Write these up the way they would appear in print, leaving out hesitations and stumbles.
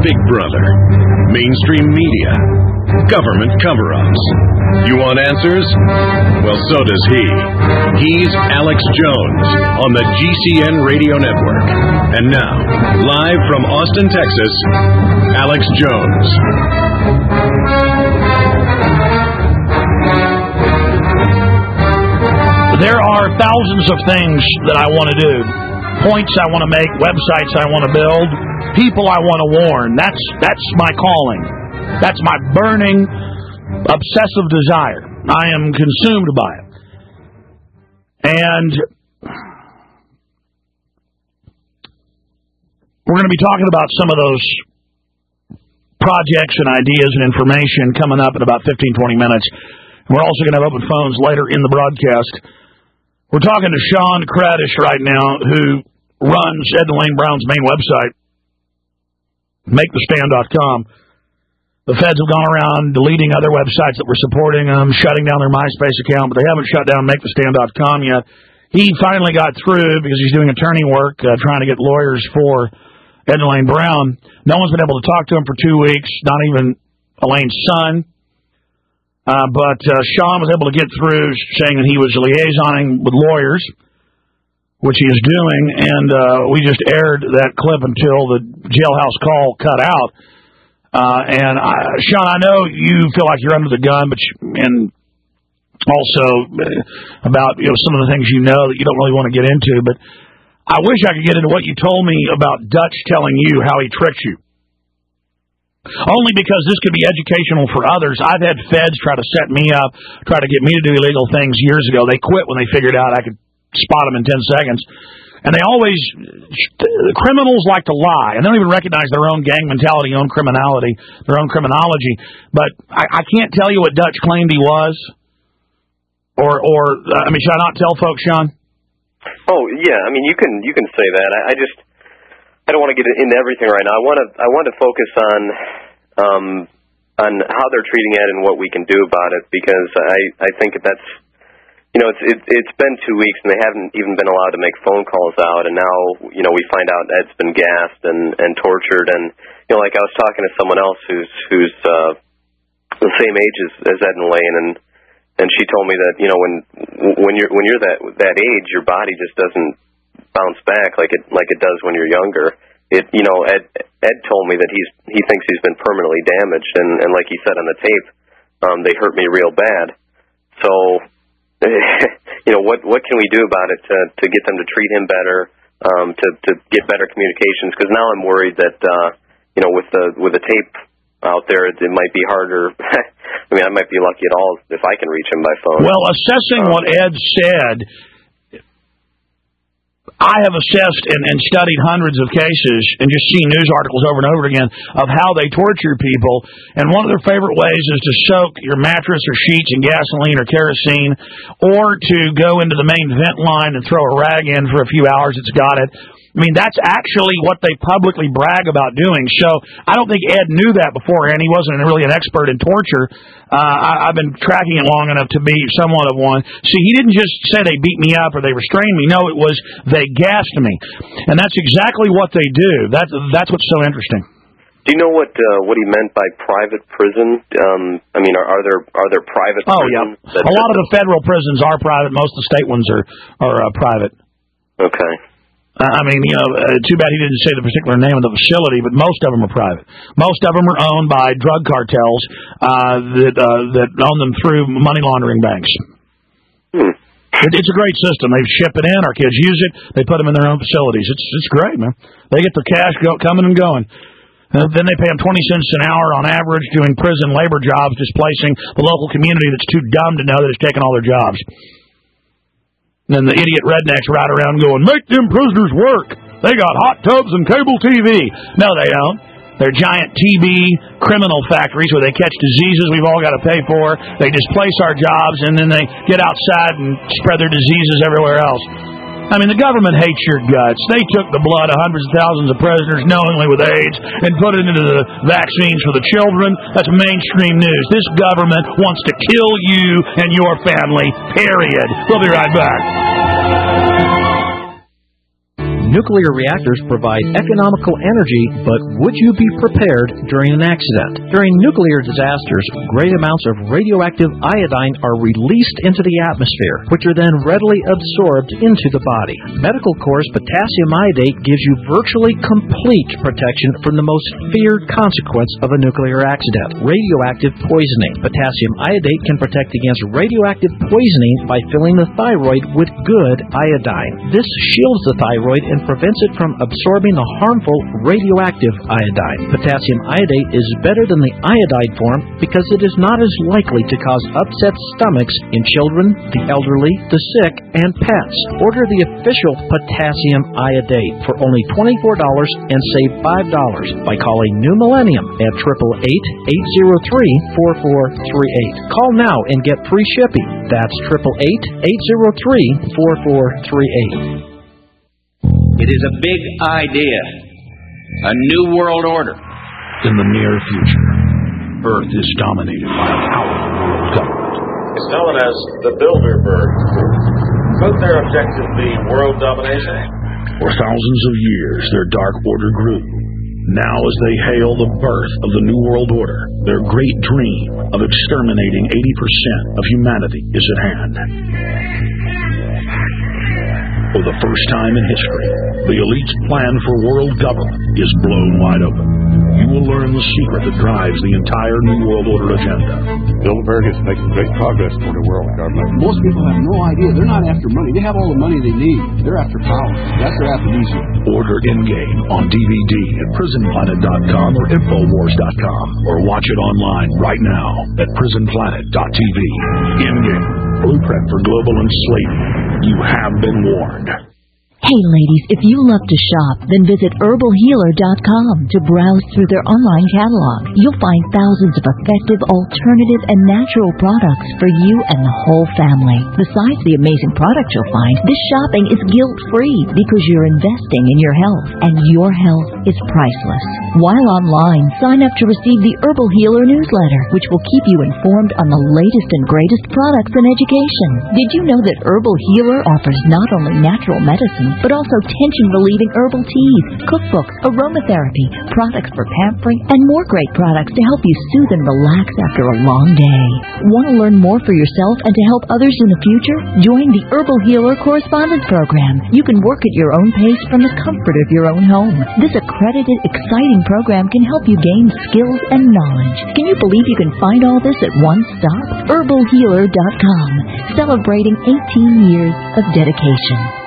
Big Brother, mainstream media, government cover-ups. You want answers? Well, so does he. He's Alex Jones on the GCN Radio Network. And now, live from Austin, Texas, Alex Jones. There are thousands of things that I want to do. Points I want to make, websites I want to build, people I want to warn. That's my calling. That's my burning, obsessive desire. I am consumed by it. And we're going to be talking about some of those projects and ideas and information coming up in about 15, 20 minutes. We're also going to have open phones later in the broadcast. We're talking to Sean Kradish right now, who runs Ed and Elaine Brown's main website, MakeTheStand.com. The feds have gone around deleting other websites that were supporting them, shutting down their MySpace account, but they haven't shut down MakeTheStand.com yet. He finally got through because he's doing attorney work, trying to get lawyers for Ed and Elaine Brown. No one's been able to talk to him for 2 weeks, not even Elaine's son. But Sean was able to get through, saying that he was liaisoning with lawyers, which he is doing, and we just aired that clip until the jailhouse call cut out. And Sean, I know you feel like you're under the gun, and also about some of the things you know that you don't really want to get into. But I wish I could get into what you told me about Dutch telling you how he tricked you. Only because this could be educational for others. I've had feds try to set me up, try to get me to do illegal things years ago. They quit when they figured out I could spot them in 10 seconds. And they always, criminals like to lie, and they don't even recognize their own gang mentality, own criminality, their own criminology. But I can't tell you what Dutch claimed he was. Or should I not tell folks, Sean? Oh, yeah, you can say that. I don't want to get into everything right now. I want to focus on how they're treating it and what we can do about it, because I think that's, it's been 2 weeks and they haven't even been allowed to make phone calls out, and now we find out Ed's been gassed and tortured, and like I was talking to someone else who's the same age as Ed and Elaine, and she told me that when you're that age, your body just doesn't bounce back like it does when you're younger. Ed told me that he thinks he's been permanently damaged, and like he said on the tape, they hurt me real bad. So what can we do about it to get them to treat him better, to get better communications? Because now I'm worried that with the tape out there, it might be harder. I might be lucky at all if I can reach him by phone. Well, assessing what Ed said, I have assessed and studied hundreds of cases and just seen news articles over and over again of how they torture people. And one of their favorite ways is to soak your mattress or sheets in gasoline or kerosene, or to go into the main vent line and throw a rag in for a few hours. It's got it. That's actually what they publicly brag about doing. So I don't think Ed knew that beforehand. He wasn't really an expert in torture. I've been tracking it long enough to be somewhat of one. See, he didn't just say they beat me up or they restrained me. No, it was they gassed me. And that's exactly what they do. That's what's so interesting. Do you know what he meant by private prison? Are there private prisons? Oh, yeah. A lot of the federal prisons are private. Most of the state ones are private. Okay. Too bad he didn't say the particular name of the facility, but most of them are private. Most of them are owned by drug cartels that own them through money laundering banks. It's a great system. They ship it in. Our kids use it. They put them in their own facilities. It's great, man. They get their cash coming and going. Then they pay them 20 cents an hour on average doing prison labor jobs, displacing the local community that's too dumb to know that it's taking all their jobs. And then the idiot rednecks ride around going, make them prisoners work. They got hot tubs and cable TV. No, they don't. They're giant TB criminal factories where they catch diseases we've all got to pay for. They displace our jobs, and then they get outside and spread their diseases everywhere else. The government hates your guts. They took the blood of hundreds of thousands of prisoners knowingly with AIDS and put it into the vaccines for the children. That's mainstream news. This government wants to kill you and your family, period. We'll be right back. Nuclear reactors provide economical energy, but would you be prepared during an accident? During nuclear disasters, great amounts of radioactive iodine are released into the atmosphere, which are then readily absorbed into the body. Medical Corps' potassium iodate gives you virtually complete protection from the most feared consequence of a nuclear accident, radioactive poisoning. Potassium iodate can protect against radioactive poisoning by filling the thyroid with good iodine. This shields the thyroid and prevents it from absorbing the harmful radioactive iodine. Potassium iodate is better than the iodide form because it is not as likely to cause upset stomachs in children, the elderly, the sick, and pets. Order the official potassium iodate for only $24 and save $5 by calling New Millennium at 888-803-4438. Call now and get free shipping. That's 888-803-4438. It is a big idea, a new world order. In the near future, Earth is dominated by a powerful world government. It's known as the Bilderberg Group. Could their objective be world domination? For thousands of years, their Dark Order grew. Now, as they hail the birth of the New World Order, their great dream of exterminating 80% of humanity is at hand. For the first time in history, the elite's plan for world government is blown wide open. You will learn the secret that drives the entire New World Order agenda. Bilderberg is making great progress toward a world government. Most people have no idea. They're not after money. They have all the money they need. They're after power. That's their aphrodisiac. Order Endgame on DVD at prisonplanet.com or Infowars.com, or watch it online right now at prisonplanet.tv. Endgame, blueprint for global enslavement. You have been warned. Hey ladies, if you love to shop, then visit herbalhealer.com to browse through their online catalog. You'll find thousands of effective, alternative, and natural products for you and the whole family. Besides the amazing products you'll find, this shopping is guilt-free because you're investing in your health, and your health is priceless. While online, sign up to receive the Herbal Healer newsletter, which will keep you informed on the latest and greatest products and education. Did you know that Herbal Healer offers not only natural medicine, but also tension-relieving herbal teas, cookbooks, aromatherapy, products for pampering, and more great products to help you soothe and relax after a long day. Want to learn more for yourself and to help others in the future? Join the Herbal Healer Correspondence Program. You can work at your own pace from the comfort of your own home. This accredited, exciting program can help you gain skills and knowledge. Can you believe you can find all this at one stop? herbalhealer.com, celebrating 18 years of dedication.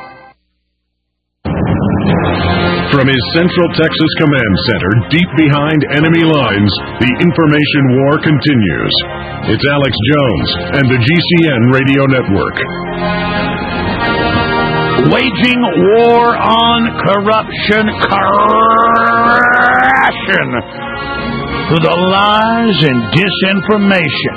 From his Central Texas Command Center, deep behind enemy lines, the information war continues. It's Alex Jones and the GCN Radio Network. Waging war on corruption, crashing through the lies and disinformation.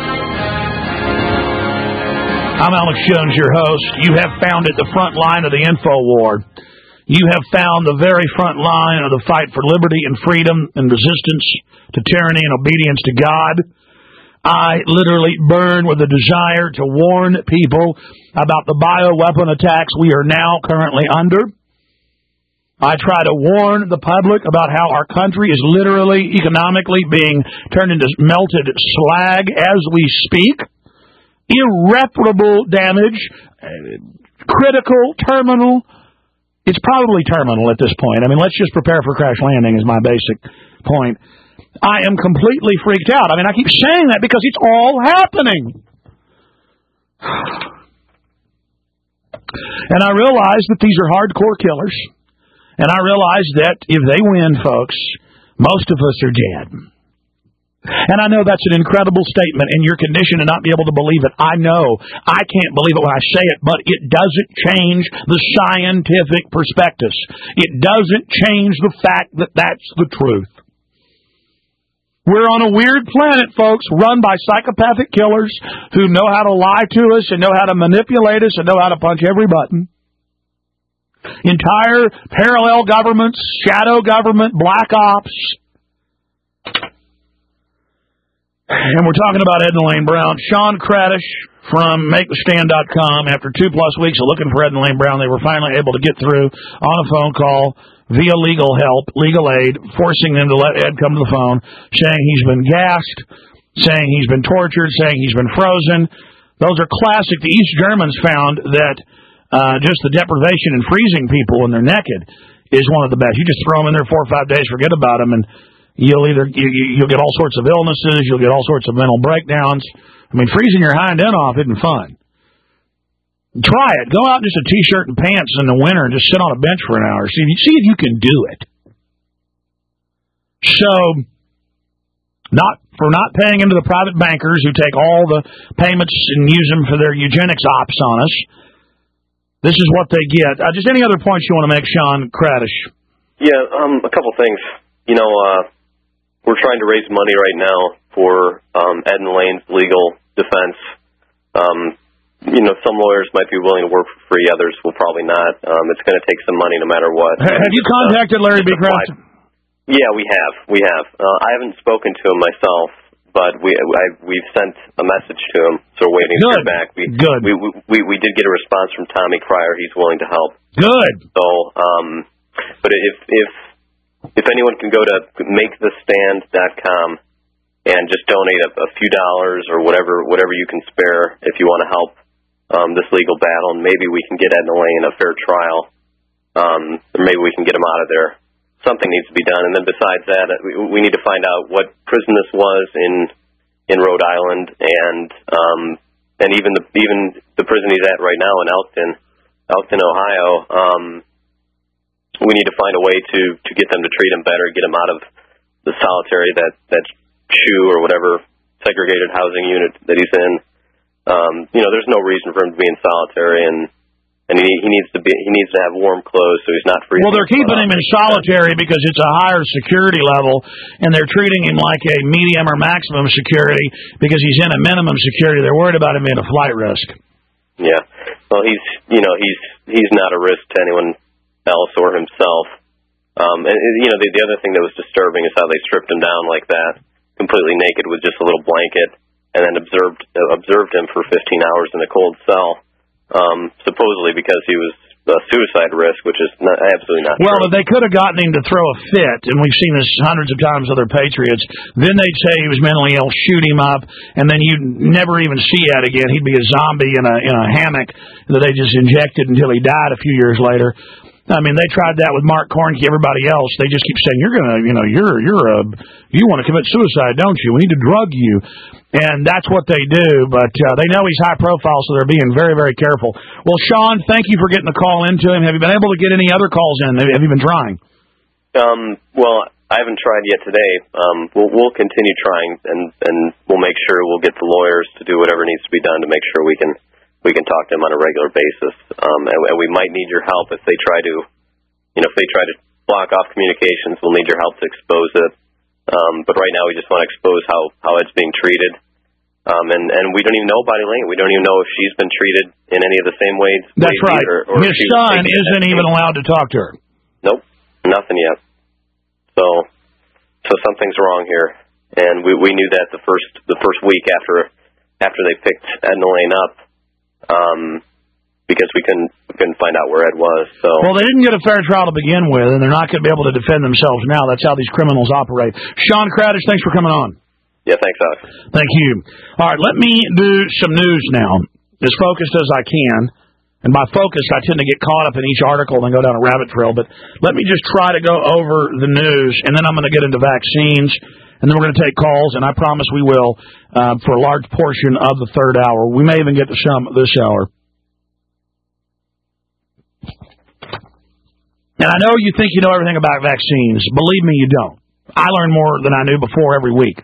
I'm Alex Jones, your host. You have found it, the front line of the info war. You have found the very front line of the fight for liberty and freedom and resistance to tyranny and obedience to God. I literally burn with a desire to warn people about the bioweapon attacks we are now currently under. I try to warn the public about how our country is literally, economically being turned into melted slag as we speak. Irreparable damage, critical, terminal. It's probably terminal at this point. I mean, let's just prepare for crash landing is my basic point. I am completely freaked out. I mean, I keep saying that because it's all happening. And I realize that these are hardcore killers. And I realize that if they win, folks, most of us are dead. And I know that's an incredible statement, and you're conditioned to not be able to believe it. I know. I can't believe it when I say it, but it doesn't change the scientific prospectus. It doesn't change the fact that that's the truth. We're on a weird planet, folks, run by psychopathic killers who know how to lie to us and know how to manipulate us and know how to punch every button. Entire parallel governments, shadow government, black ops. And we're talking about Ed and Elaine Brown. Sean Kradish from MakeTheStand.com. After 2+ weeks of looking for Ed and Elaine Brown, they were finally able to get through on a phone call via legal help, legal aid, forcing them to let Ed come to the phone, saying he's been gassed, saying he's been tortured, saying he's been frozen. Those are classic. The East Germans found that just the deprivation and freezing people when they're naked is one of the best. You just throw them in there 4 or 5 days, forget about them, and you'll get all sorts of illnesses, you'll get all sorts of mental breakdowns. I mean, freezing your hind end off isn't fun. Try it. Go out in just a T-shirt and pants in the winter and just sit on a bench for an hour. See if you can do it. So, not paying into the private bankers who take all the payments and use them for their eugenics ops on us. This is what they get. Just any other points you want to make, Sean Kradish? Yeah, a couple things. We're trying to raise money right now for Ed and Elaine's legal defense. Some lawyers might be willing to work for free, others will probably not. It's going to take some money no matter what. Have you contacted Larry B. Krafft? Yeah, we have. I haven't spoken to him myself, but we've sent a message to him, so we're waiting to hear back. Good. We did get a response from Tommy Cryer. He's willing to help. Good. So, but if anyone can go to MakeTheStand.com and just donate a few dollars or whatever you can spare if you want to help this legal battle, and maybe we can get Ed and Elaine a fair trial, or maybe we can get them out of there. Something needs to be done, and then besides that, we need to find out what prison this was in Rhode Island, and even the prison he's at right now in Elkton, Ohio. We need to find a way to get them to treat him better, get him out of the solitary that SHU or whatever segregated housing unit that he's in. There's no reason for him to be in solitary, and he needs to have warm clothes so he's not freezing. Well, they're keeping him in solitary because it's a higher security level, and they're treating him like a medium or maximum security because he's in a minimum security. They're worried about him being a flight risk. Yeah. Well, he's not a risk to anyone else or himself. The other thing that was disturbing is how they stripped him down like that, completely naked with just a little blanket, and then observed him for 15 hours in a cold cell, supposedly because he was a suicide risk, which is absolutely not well, true. But they could have gotten him to throw a fit, and we've seen this hundreds of times with other Patriots. Then they'd say he was mentally ill, shoot him up, and then you'd never even see Ed again. He'd be a zombie in a hammock that they just injected until he died a few years later. I mean, they tried that with Mark Kornke, everybody else. They just keep saying, you want to commit suicide, don't you? We need to drug you. And that's what they do, but they know he's high profile, so they're being very, very careful. Well, Sean, thank you for getting the call into him. Have you been able to get any other calls in? Have you been trying? Well, I haven't tried yet today. We'll continue trying, and we'll make sure we'll get the lawyers to do whatever needs to be done to make sure we can talk to them on a regular basis. And we might need your help if they try to block off communications. We'll need your help to expose it. But right now we just want to expose how it's being treated. And we don't even know about Elaine. We don't even know if she's been treated in any of the same ways. That's right. Or his son isn't even allowed to talk to her. Nope, nothing yet. So something's wrong here. And we knew that the first week after they picked Ed and Elaine up. Because we couldn't find out where Ed was. So. Well, they didn't get a fair trial to begin with, and they're not going to be able to defend themselves now. That's how these criminals operate. Sean Kradish, thanks for coming on. Yeah, thanks, Alex. Thank you. All right, let me do some news now, as focused as I can. And by focused, I tend to get caught up in each article and then go down a rabbit trail. But let me just try to go over the news, and then I'm going to get into vaccines, and then we're going to take calls, and I promise we will for a large portion of the third hour. We may even get to some this hour. And I know you think you know everything about vaccines. Believe me, you don't. I learn more than I knew before every week.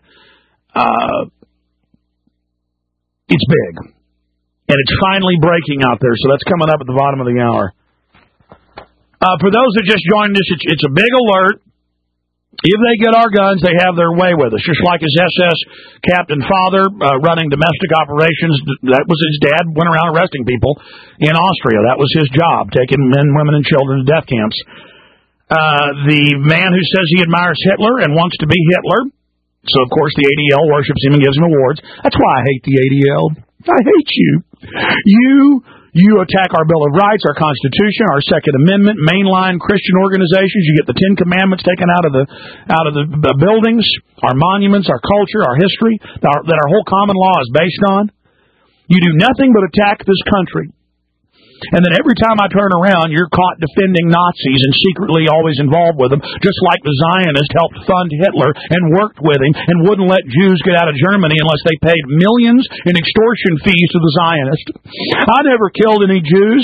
It's big. And it's finally breaking out there, so that's coming up at the bottom of the hour. For those that just joined us, it's a big alert. If they get our guns, they have their way with us. Just like his SS captain father running domestic operations, that was his dad, went around arresting people in Austria. That was his job, taking men, women, and children to death camps. The man who says he admires Hitler and wants to be Hitler So, of course, the ADL worships him and gives him awards. That's why I hate the ADL. I hate you. You attack our Bill of Rights, our Constitution, our Second Amendment, mainline Christian organizations. You get the Ten Commandments taken out of the buildings, our monuments, our culture, our history, that our whole common law is based on. You do nothing but attack this country. And then every time I turn around, you're caught defending Nazis and secretly always involved with them, just like the Zionists helped fund Hitler and worked with him and wouldn't let Jews get out of Germany unless they paid millions in extortion fees to the Zionists. I never killed any Jews.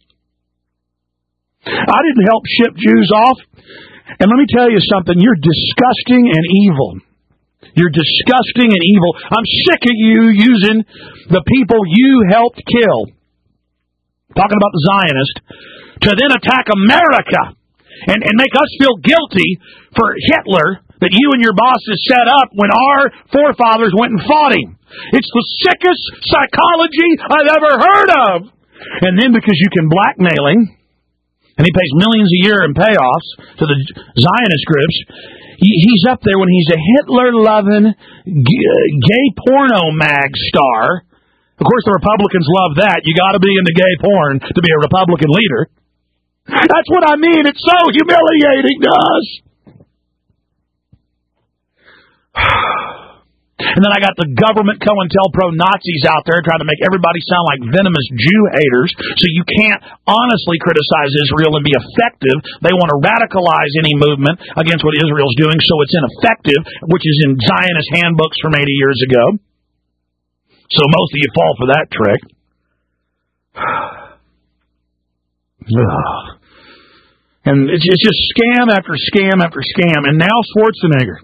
I didn't help ship Jews off. And let me tell you something, you're disgusting and evil. You're disgusting and evil. I'm sick of you using the people you helped kill, talking about the Zionists, to then attack America and make us feel guilty for Hitler that you and your bosses set up when our forefathers went and fought him. It's the sickest psychology I've ever heard of. And then because you can blackmail him, and he pays millions a year in payoffs to the Zionist groups, he's up there when he's a Hitler-loving, gay porno mag star. Of course, the Republicans love that. You got to be into gay porn to be a Republican leader. That's what I mean. It's so humiliating to us. And then I got the government COINTELPRO Nazis out there trying to make everybody sound like venomous Jew haters, so you can't honestly criticize Israel and be effective. They want to radicalize any movement against what Israel's doing, so it's ineffective, which is in Zionist handbooks from 80 years ago. So most of you fall for that trick. And it's just scam after scam after scam. And now Schwarzenegger.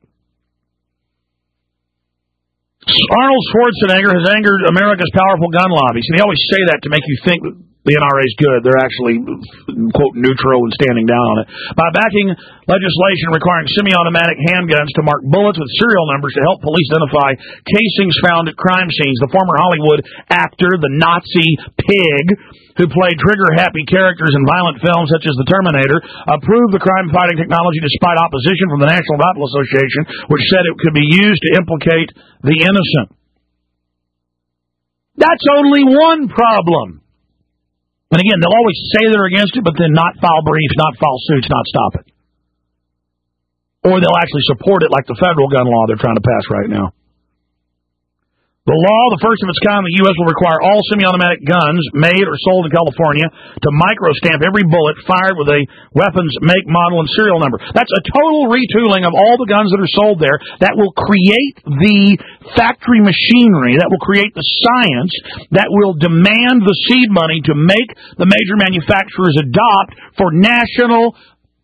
Arnold Schwarzenegger has angered America's powerful gun lobbies. And they always say that to make you think that the NRA is good. They're actually, quote, neutral and standing down on it. By backing legislation requiring semi-automatic handguns to mark bullets with serial numbers to help police identify casings found at crime scenes, the former Hollywood actor, the Nazi pig, who played trigger-happy characters in violent films such as The Terminator, approved the crime-fighting technology despite opposition from the National Rifle Association, which said it could be used to implicate the innocent. That's only one problem. And again, they'll always say they're against it, but then not file briefs, not file suits, not stop it. Or they'll actually support it like the federal gun law they're trying to pass right now. The law, the first of its kind in the U.S., will require all semi-automatic guns made or sold in California to microstamp every bullet fired with a weapon's make, model, and serial number. That's a total retooling of all the guns that are sold there. That will create the factory machinery, that will create the science, that will demand the seed money to make the major manufacturers adopt for national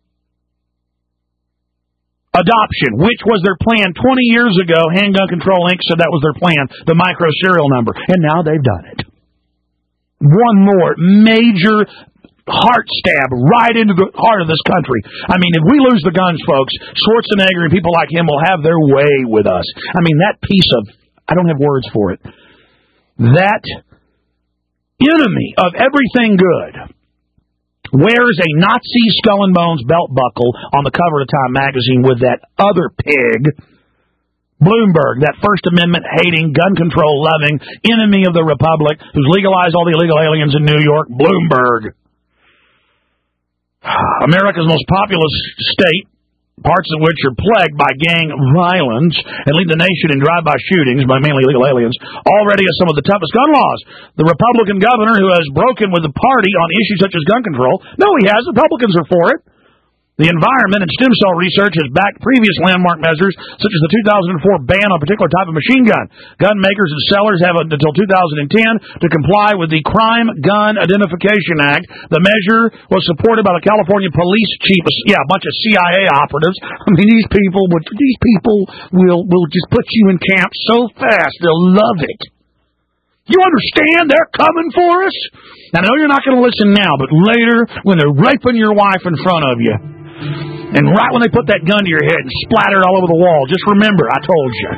adoption, which was their plan 20 years ago. Handgun Control Inc. said that was their plan, the micro serial number. And now they've done it. One more major heart stab right into the heart of this country. I mean, if we lose the guns, folks, Schwarzenegger and people like him will have their way with us. I mean, that piece of, I don't have words for it, that enemy of everything good wears a Nazi skull and bones belt buckle on the cover of Time magazine with that other pig, Bloomberg, that First Amendment hating, gun control loving enemy of the Republic who's legalized all the illegal aliens in New York, Bloomberg. America's most populous state, parts of which are plagued by gang violence and lead the nation in drive-by shootings by mainly illegal aliens, already has some of the toughest gun laws. The Republican governor who has broken with the party on issues such as gun control, no, he has. Republicans are for it. The environment and stem cell research has backed previous landmark measures, such as the 2004 ban on a particular type of machine gun. Gun makers and sellers have until 2010 to comply with the Crime Gun Identification Act. The measure was supported by the California police chief, a bunch of CIA operatives. I mean, these people will just put you in camp so fast, they'll love it. You understand? They're coming for us. I know you're not going to listen now, but later, when they're raping your wife in front of you, and right when they put that gun to your head and splatter it all over the wall, just remember, I told you.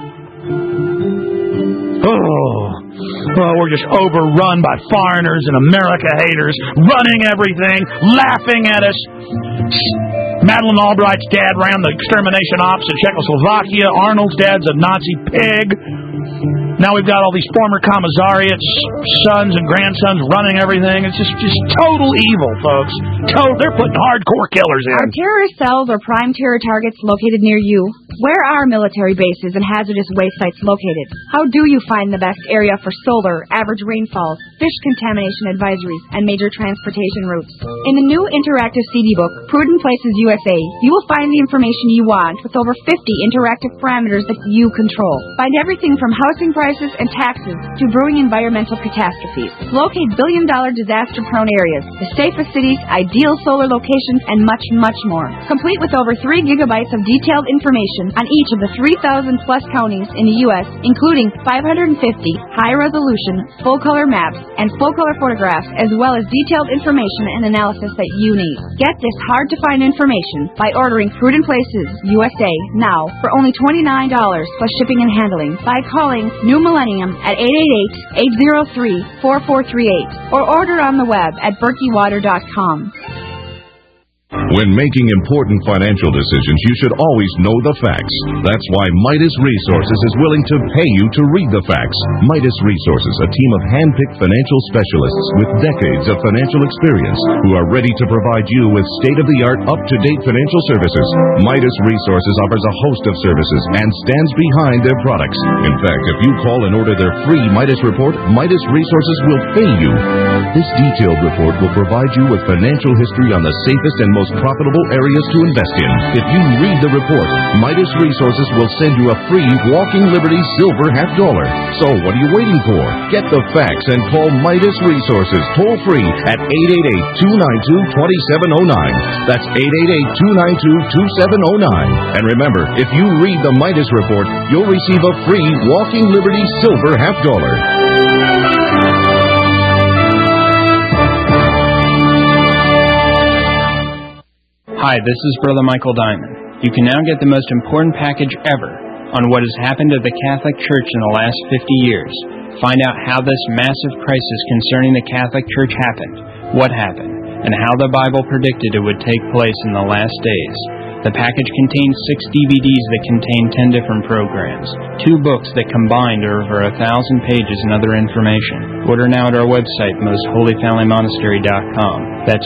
Oh, we're just overrun by foreigners and America haters, running everything, laughing at us, Madeleine Albright's dad ran the extermination ops in Czechoslovakia. Arnold's dad's a Nazi pig. Now we've got all these former commissariats, sons and grandsons running everything. It's just total evil, folks. They're putting hardcore killers in. Are terrorist cells or prime terror targets located near you? Where are military bases and hazardous waste sites located? How do you find the best area for solar, average rainfall, fish contamination advisories, and major transportation routes? In the new interactive CD book, Prudent Places USA, you will find the information you want with over 50 interactive parameters that you control. Find everything from housing prices and taxes to brewing environmental catastrophes. Locate billion-dollar disaster-prone areas, the safest cities, ideal solar locations, and much, much more. Complete with over 3 gigabytes of detailed information on each of the 3,000-plus counties in the U.S., including 550 high-resolution, full-color maps and full-color photographs, as well as detailed information and analysis that you need. Get this hard-to-find information by ordering Prudent Places USA now for only $29 plus shipping and handling by calling New Millennium at 888-803-4438 or order on the web at berkeywater.com. When making important financial decisions, you should always know the facts. That's why Midas Resources is willing to pay you to read the facts. Midas Resources, a team of hand-picked financial specialists with decades of financial experience who are ready to provide you with state-of-the-art, up-to-date financial services. Midas Resources offers a host of services and stands behind their products. In fact, if you call and order their free Midas report, Midas Resources will pay you. This detailed report will provide you with financial history on the safest and most profitable areas to invest in. If you read the report, Midas Resources will send you a free Walking Liberty Silver $50. So what are you waiting for? Get the facts and call Midas Resources toll free at 888-292-2709. That's 888-292-2709. And remember, if you read the Midas report, you'll receive a free Walking Liberty Silver $50. Hi, this is Brother Michael Diamond. You can now get the most important package ever on what has happened to the Catholic Church in the last 50 years. Find out how this massive crisis concerning the Catholic Church happened, what happened, and how the Bible predicted it would take place in the last days. The package contains 6 DVDs that contain 10 different programs, 2 books that combined are over 1,000 pages and other information. Order now at our website, mostholyfamilymonastery.com. That's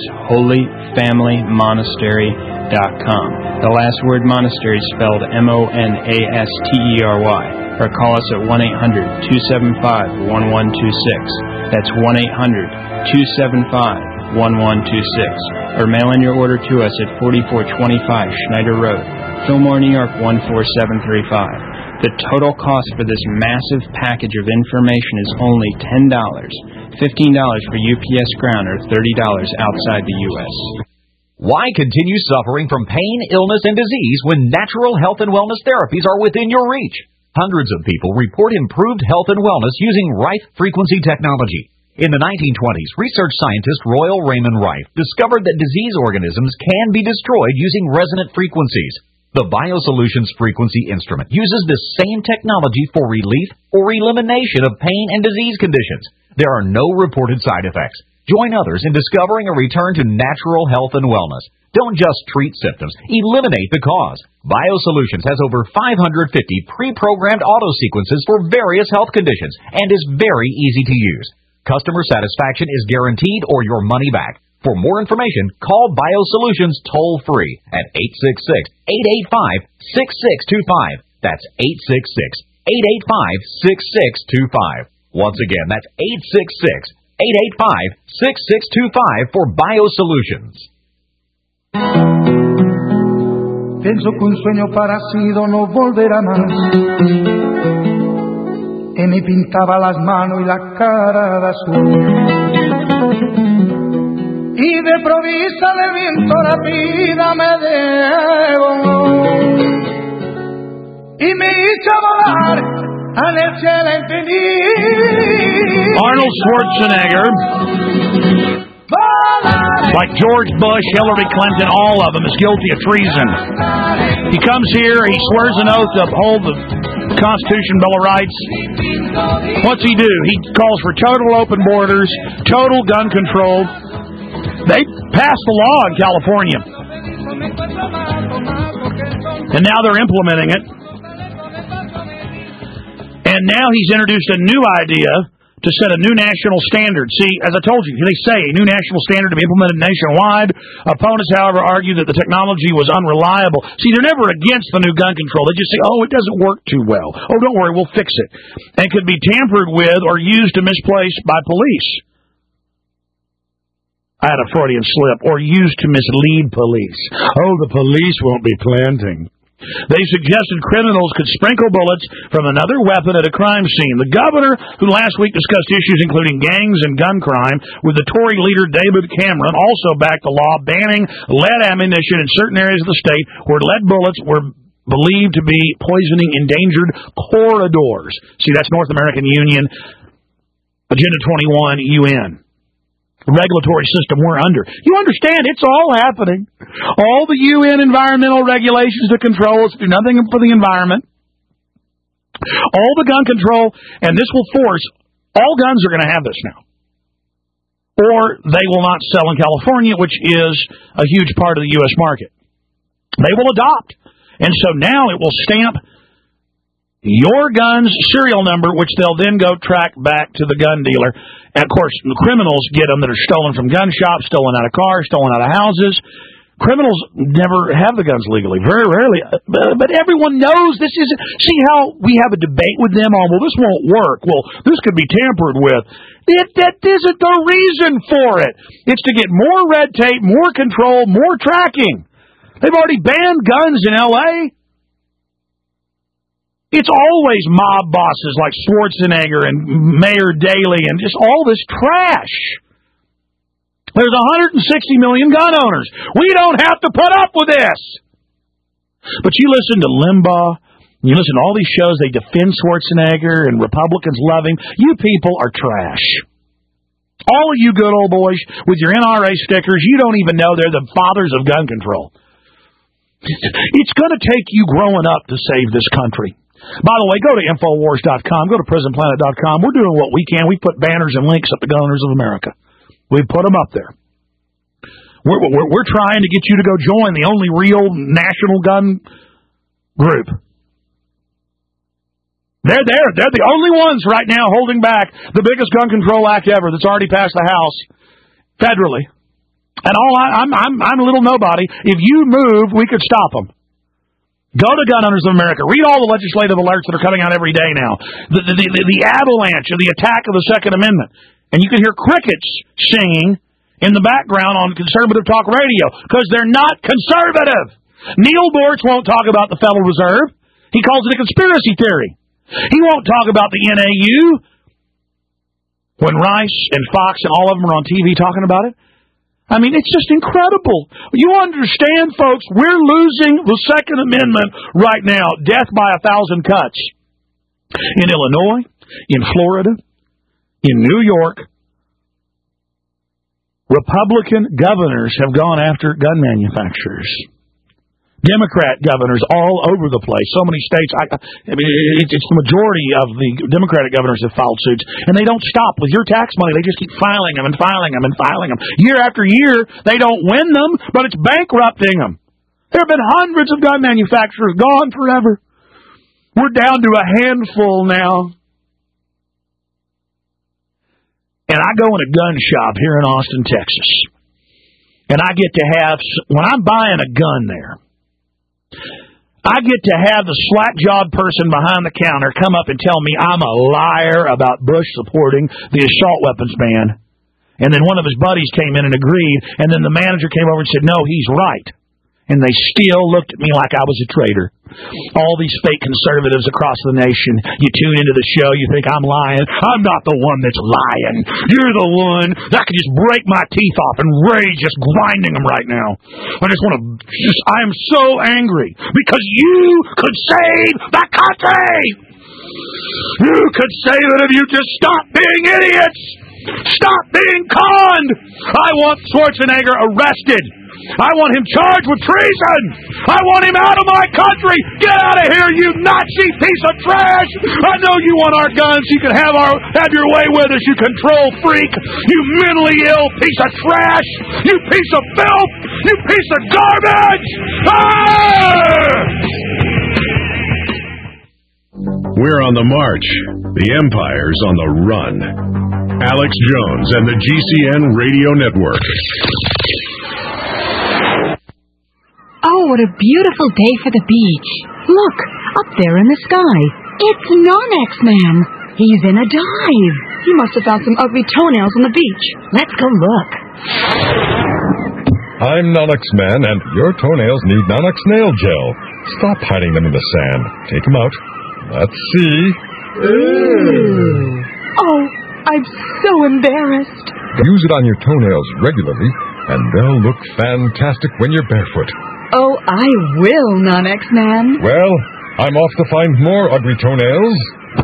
mostholyfamilymonastery.com. The last word monastery is spelled MONASTERY. Or call us at 1-800-275-1126. That's 1-800-275-1126. Or mail in your order to us at 4425 Schneider Road, Fillmore, New York 14735. The total cost for this massive package of information is only $10, $15 for UPS Ground, or $30 outside the U.S. Why continue suffering from pain, illness, and disease when natural health and wellness therapies are within your reach? Hundreds of people report improved health and wellness using Rife frequency technology. In the 1920s, research scientist Royal Raymond Rife discovered that disease organisms can be destroyed using resonant frequencies. The BioSolutions frequency instrument uses this same technology for relief or elimination of pain and disease conditions. There are no reported side effects. Join others in discovering a return to natural health and wellness. Don't just treat symptoms, eliminate the cause. BioSolutions has over 550 pre-programmed auto sequences for various health conditions and is very easy to use. Customer satisfaction is guaranteed or your money back. For more information, call BioSolutions toll-free at 866-885-6625. That's 866-885-6625. Once again, that's 866-885-6625 for BioSolutions. Pienso que un sueño parecido no volverá más. Y me pintaba las manos y la cara de azul. Y de provisa del viento la vida me debo. Y me hizo volar en el cielo infinito. Arnold Schwarzenegger, like George Bush, Hillary Clinton, all of them, is guilty of treason. He comes here, he swears an oath to uphold the Constitution, Bill of Rights. What's he do? He calls for total open borders, total gun control. They passed the law in California And now they're implementing it. And now he's introduced a new idea to set a new national standard. See, as I told you, they say a new national standard to be implemented nationwide. Opponents, however, argue that the technology was unreliable. See, they're never against the new gun control. They just say, oh, it doesn't work too well. Oh, don't worry, we'll fix it. And could be tampered with or used to misplace by police. I had a Freudian slip. Or used to mislead police. Oh, the police won't be planting. They suggested criminals could sprinkle bullets from another weapon at a crime scene. The governor, who last week discussed issues including gangs and gun crime with the Tory leader David Cameron, also backed a law banning lead ammunition in certain areas of the state where lead bullets were believed to be poisoning endangered corridors. See, that's North American Union, Agenda 21, UN. Regulatory system we're under. You understand, it's all happening. All the UN environmental regulations to control us do nothing for the environment. All the gun control, and this will force, all guns are going to have this now. Or they will not sell in California, which is a huge part of the U.S. market. They will adopt. And so now it will stamp your gun's serial number, which they'll then go track back to the gun dealer. And, of course, the criminals get them that are stolen from gun shops, stolen out of cars, stolen out of houses. Criminals never have the guns legally, very rarely. But everyone knows this isn't. See how we have a debate with them on, well, this won't work. Well, this could be tampered with. That isn't the reason for it. It's to get more red tape, more control, more tracking. They've already banned guns in L.A., It's always mob bosses like Schwarzenegger and Mayor Daley and just all this trash. There's 160 million gun owners. We don't have to put up with this. But you listen to Limbaugh, you listen to all these shows, they defend Schwarzenegger and Republicans love him. You people are trash. All of you good old boys with your NRA stickers, you don't even know they're the fathers of gun control. It's going to take you growing up to save this country. By the way, go to Infowars.com, go to PrisonPlanet.com. We're doing what we can. We put banners and links up to Gun Owners of America. We put them up there. We're trying to get you to go join the only real national gun group. They're there. They're the only ones right now holding back the biggest gun control act ever that's already passed the House federally. And I'm a little nobody. If you move, we could stop them. Go to Gun Owners of America. Read all the legislative alerts that are coming out every day now. The avalanche of the attack of the Second Amendment. And you can hear crickets singing in the background on conservative talk radio because they're not conservative. Neil Dortch won't talk about the Federal Reserve. He calls it a conspiracy theory. He won't talk about the NAU when Rice and Fox and all of them are on TV talking about it. I mean, it's just incredible. You understand, folks, we're losing the Second Amendment right now. Death by 1,000 cuts. In Illinois, in Florida, in New York, Republican governors have gone after gun manufacturers. Democrat governors all over the place. So many states. I mean, it's the majority of the Democratic governors have filed suits, and they don't stop with your tax money. They just keep filing them and filing them and filing them. Year after year, they don't win them, but it's bankrupting them. There have been hundreds of gun manufacturers gone forever. We're down to a handful now. And I go in a gun shop here in Austin, Texas, and I get to have, when I'm buying a gun there, I get to have the slack-jawed person behind the counter come up and tell me I'm a liar about Bush supporting the assault weapons ban. And then one of his buddies came in and agreed, and then the manager came over and said, no, he's right. And they still looked at me like I was a traitor. All these fake conservatives across the nation, you tune into the show, you think I'm lying. I'm not the one that's lying. You're the one that could just break my teeth off and rage just grinding them right now. I am so angry because you could save the country. You could save it if you just stop being idiots. Stop being conned. I want Schwarzenegger arrested. I want him charged with treason. I want him out of my country. Get out of here, you Nazi piece of trash. I know you want our guns. You can have your way with us, you control freak. You mentally ill piece of trash. You piece of filth. You piece of garbage. Ah! We're on the march. The empire's on the run. Alex Jones and the GCN Radio Network. Oh, what a beautiful day for the beach. Look, up there in the sky. It's Non-X Man. He's in a dive. He must have found some ugly toenails on the beach. Let's go look. I'm Non-X Man, and your toenails need Non-X Nail Gel. Stop hiding them in the sand. Take them out. Let's see. Ooh. Oh, I'm so embarrassed. Use it on your toenails regularly, and they'll look fantastic when you're barefoot. Oh, I will, Non-X Man. Well, I'm off to find more ugly toenails.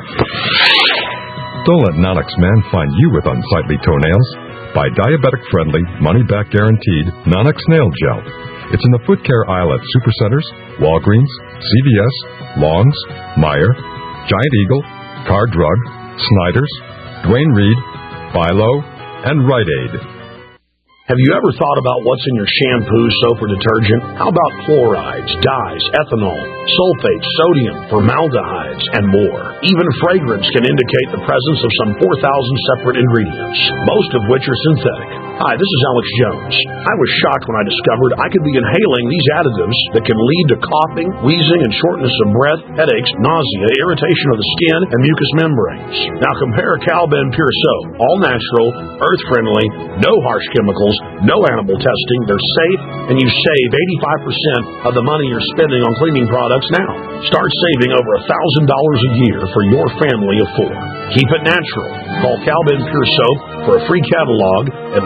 Don't let Non-X Man find you with unsightly toenails. Buy diabetic-friendly, money-back guaranteed Non-X Nail Gel. It's in the foot care aisle at Supercenters, Walgreens, CVS, Long's, Meijer, Giant Eagle, Car Drug, Snyder's, Duane Reade, Philo, and Rite Aid. Have you ever thought about what's in your shampoo, soap, or detergent? How about chlorides, dyes, ethanol, sulfates, sodium, formaldehydes, and more? Even fragrance can indicate the presence of some 4,000 separate ingredients, most of which are synthetic. Hi, this is Alex Jones. I was shocked when I discovered I could be inhaling these additives that can lead to coughing, wheezing, and shortness of breath, headaches, nausea, irritation of the skin, and mucous membranes. Now compare Calben Pure Soap, all natural, earth-friendly, no harsh chemicals, no animal testing, they're safe, and you save 85% of the money you're spending on cleaning products now. Start saving over $1,000 a year for your family of 4. Keep it natural. Call Calben Pure Soap for a free catalog at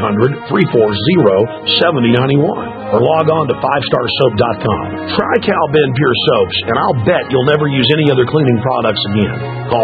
1-800-340-7091 or log on to 5starsoap.com. Try Calben Pure Soaps, and I'll bet you'll never use any other cleaning products again. Call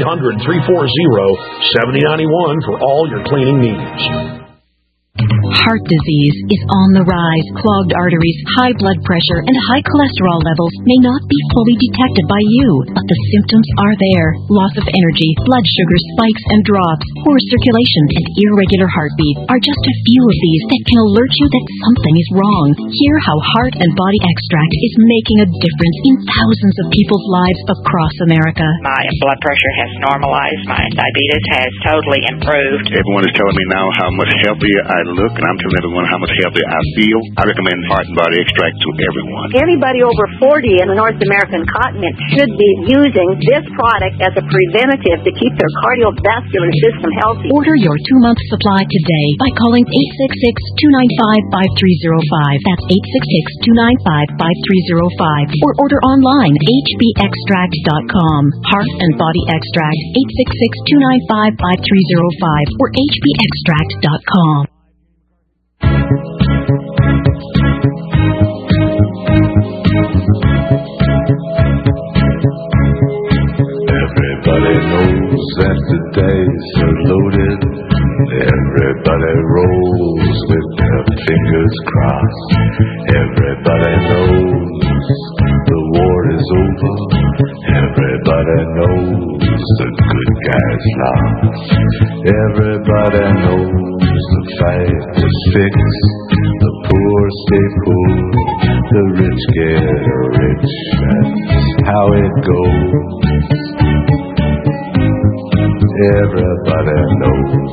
1-800-340-7091 for all your cleaning needs. Heart disease is on the rise. Clogged arteries, high blood pressure, and high cholesterol levels may not be fully detected by you, but the symptoms are there. Loss of energy, blood sugar spikes and drops, poor circulation, and irregular heartbeat are just a few of these that can alert you that something is wrong. Hear how Heart and Body Extract is making a difference in thousands of people's lives across America. My blood pressure has normalized. My diabetes has totally improved. Everyone is telling me now how much healthier I look, and I'm telling everyone how much healthier I feel. I recommend Heart and Body Extract to everyone. Anybody over 40 in the North American continent should be using this product as a preventative to keep their cardiovascular system healthy. Order your 2-month supply today by calling 866-295-5305. That's 866-295-5305. Or order online, hbextract.com. Heart and Body Extract, 866-295-5305 or hbextract.com. Everybody knows that the dice are loaded. Everybody rolls with their fingers crossed. Everybody knows the war is over. Everybody knows the good guys lost. Everybody knows the fight is fixed. The poor stay poor, the rich get rich. That's how it goes. Everybody knows.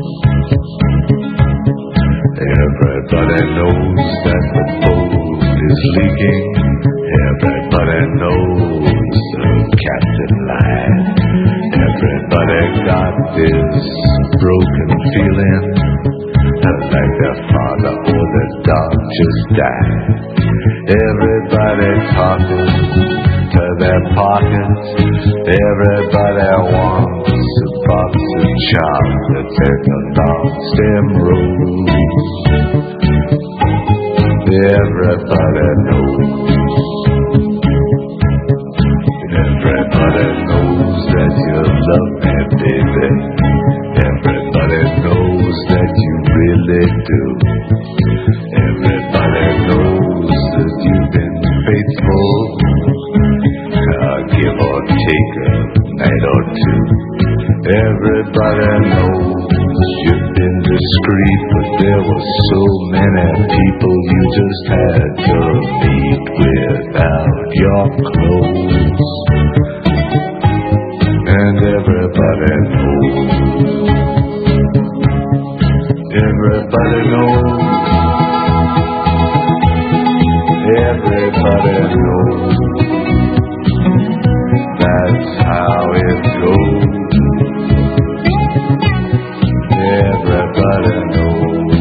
Everybody knows that the boat is leaking. Everybody knows the captain lied. Everybody got this broken feeling, like their father or their dog just died. Everybody talking to their pockets. Everybody wants a box of chocolates and a long stem rose. Everybody knows. Everybody knows that you love me, baby. Everybody knows that you really do. Everybody knows that you've been faithful. Give or take a night or two. Everybody knows you've been discreet, but there were so many people you just had to meet without your clothes. Everybody knows. Everybody knows. That's how it goes. Everybody knows.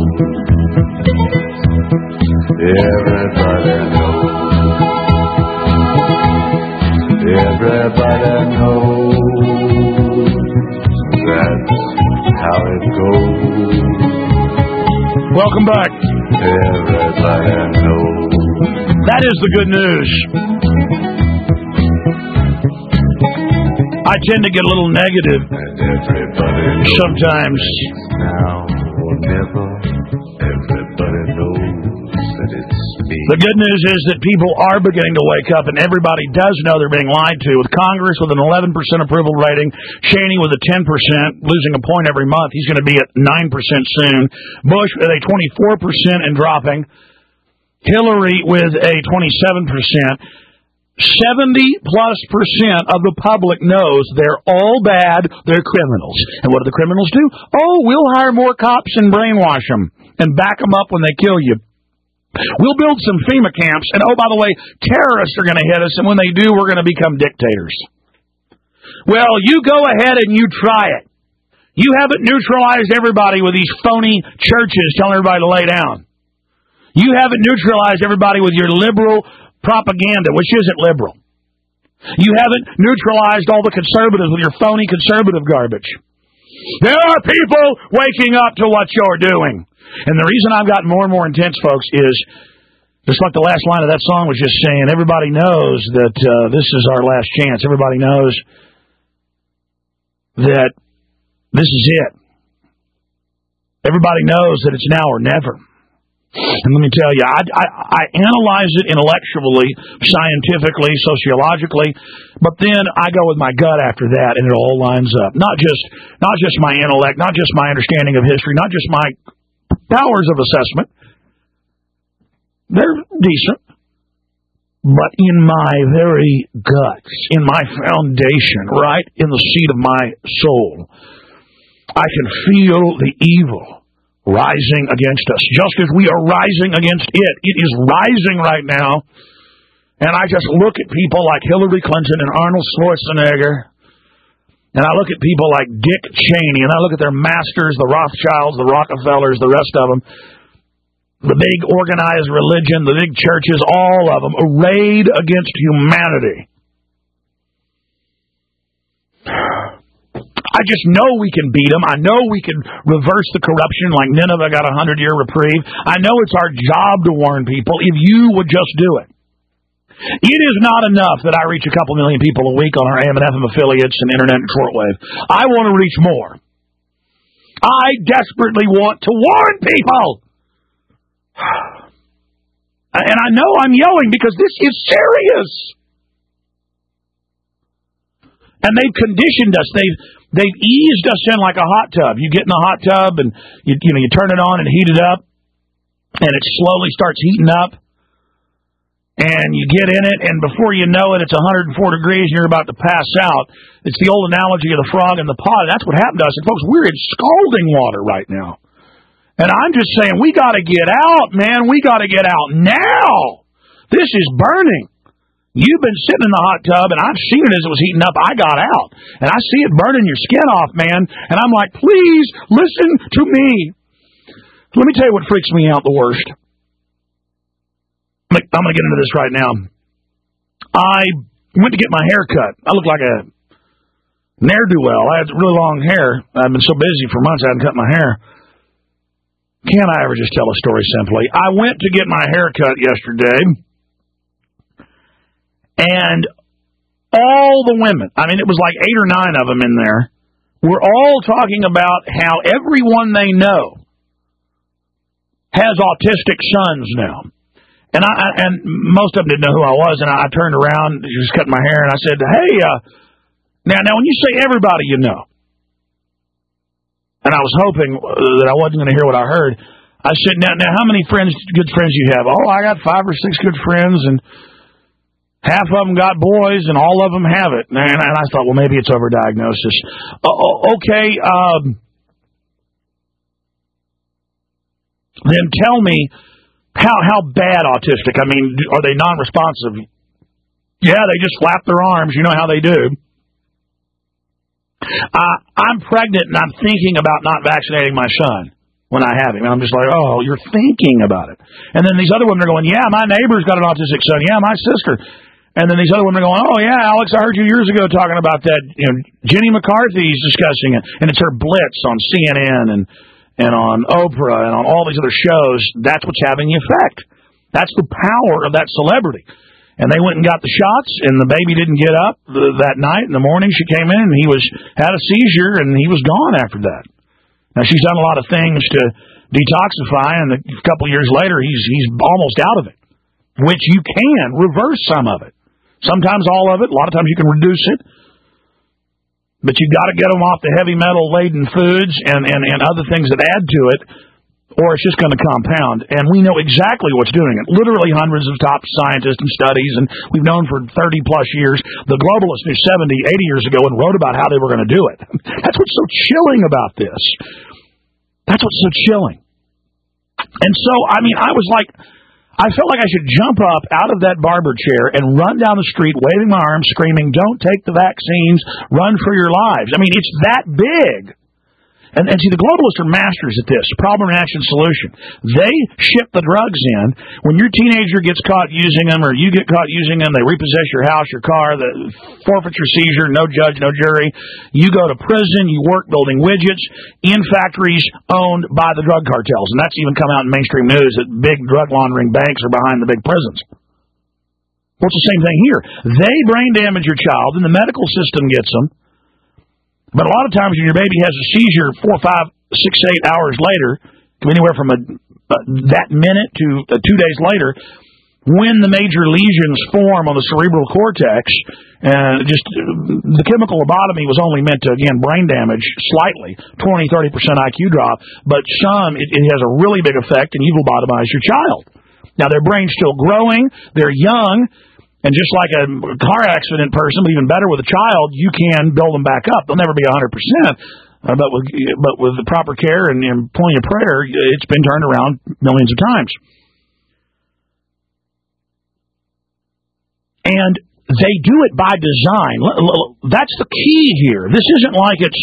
Everybody knows. Everybody knows. That's how it goes. Welcome back. Everybody knows. That is the good news. I tend to get a little negative sometimes. Now or never, everybody knows that it's me. The good news is that people are beginning to wake up, and everybody does know they're being lied to. With Congress with an 11% approval rating, Cheney with a 10%, losing a point every month. He's going to be at 9% soon. Bush with a 24% and dropping. Hillary with a 27%. 70+% of the public knows they're all bad, they're criminals. And what do the criminals do? Oh, we'll hire more cops and brainwash them and back them up when they kill you. We'll build some FEMA camps, and oh, by the way, terrorists are going to hit us, and when they do, we're going to become dictators. Well, you go ahead and you try it. You haven't neutralized everybody with these phony churches telling everybody to lay down. You haven't neutralized everybody with your liberal propaganda, which isn't liberal. You haven't neutralized all the conservatives with your phony conservative garbage. There are people waking up to what you're doing. And the reason I've gotten more and more intense, folks, is just like the last line of that song was just saying, everybody knows that this is our last chance. Everybody knows that this is it. Everybody knows that it's now or never. And let me tell you, I analyze it intellectually, scientifically, sociologically, but then I go with my gut after that, and it all lines up. Not just my intellect, not just my understanding of history, not just my powers of assessment. They're decent. But in my very guts, in my foundation, right in the seat of my soul, I can feel the evil rising against us, just as we are rising against it. It is rising right now. And I just look at people like Hillary Clinton and Arnold Schwarzenegger, and I look at people like Dick Cheney, and I look at their masters, the Rothschilds, the Rockefellers, the rest of them, the big organized religion, the big churches, all of them arrayed against humanity. I just know we can beat them. I know we can reverse the corruption like Nineveh got a 100-year reprieve. I know it's our job to warn people if you would just do it. It is not enough that I reach a couple million people a week on our AM and FM affiliates and internet and shortwave. I want to reach more. I desperately want to warn people. And I know I'm yelling because this is serious. And they've conditioned us. They've eased us in like a hot tub. You get in the hot tub and you turn it on and heat it up, and it slowly starts heating up. And you get in it, and before you know it, it's 104 degrees, and you're about to pass out. It's the old analogy of the frog in the pot, and that's what happened to us. And folks, we're in scalding water right now. And I'm just saying, we got to get out, man. We got to get out now. This is burning. You've been sitting in the hot tub, and I've seen it as it was heating up. I got out, and I see it burning your skin off, man. And I'm like, please, listen to me. Let me tell you what freaks me out the worst. I'm going to get into this right now. I went to get my hair cut. I look like a ne'er-do-well. I had really long hair. I've been so busy for months I hadn't cut my hair. Can't I ever just tell a story simply? I went to get my hair cut yesterday, and all the women, I mean, it was like 8 or 9 of them in there, were all talking about how everyone they know has autistic sons now. And most of them didn't know who I was, and I turned around, she was cutting my hair, and I said, hey, now when you say everybody you know, and I was hoping that I wasn't going to hear what I heard, I said, now how many good friends you have? Oh, I got 5 or 6 good friends, and half of them got boys, and all of them have it. And I thought, well, maybe it's overdiagnosis. Okay, then tell me how bad autistic. I mean, are they non-responsive? Yeah, they just flap their arms. You know how they do. I'm pregnant and I'm thinking about not vaccinating my son when I have him. And I'm just like, oh, you're thinking about it. And then these other women are going, yeah, my neighbor's got an autistic son. Yeah, my sister. And then these other women are going, oh, yeah, Alex, I heard you years ago talking about that. You know, Jenny McCarthy's discussing it. And it's her blitz on CNN and on Oprah and on all these other shows. That's what's having the effect. That's the power of that celebrity. And they went and got the shots, and the baby didn't get up that night. In the morning, she came in, and he had a seizure, and he was gone after that. Now, she's done a lot of things to detoxify, and a couple years later, he's almost out of it, which you can reverse some of it. Sometimes all of it. A lot of times you can reduce it. But you've got to get them off the heavy metal-laden foods and other things that add to it, or it's just going to compound. And we know exactly what's doing it. Literally hundreds of top scientists and studies, and we've known for 30-plus years. The globalists knew 70, 80 years ago and wrote about how they were going to do it. That's what's so chilling about this. That's what's so chilling. And so, I mean, I felt like I should jump up out of that barber chair and run down the street waving my arms, screaming, don't take the vaccines, run for your lives. I mean, it's that big. And see, the globalists are masters at this, problem, reaction, solution. They ship the drugs in. When your teenager gets caught using them or you get caught using them, they repossess your house, your car, the forfeiture, seizure, no judge, no jury. You go to prison, you work building widgets in factories owned by the drug cartels. And that's even come out in mainstream news that big drug laundering banks are behind the big prisons. Well, it's the same thing here. They brain damage your child, and the medical system gets them. But a lot of times when your baby has a seizure 4, 5, 6, 8 hours later, anywhere from that minute to 2 days later, when the major lesions form on the cerebral cortex, just the chemical lobotomy was only meant to, again, brain damage slightly, 20, 30% IQ drop, but it has a really big effect and you lobotomize your child. Now, their brain's still growing, they're young, and just like a car accident person, but even better with a child, you can build them back up. They'll never be 100%, but with the proper care and plenty of prayer, it's been turned around millions of times. And they do it by design. That's the key here. This isn't like it's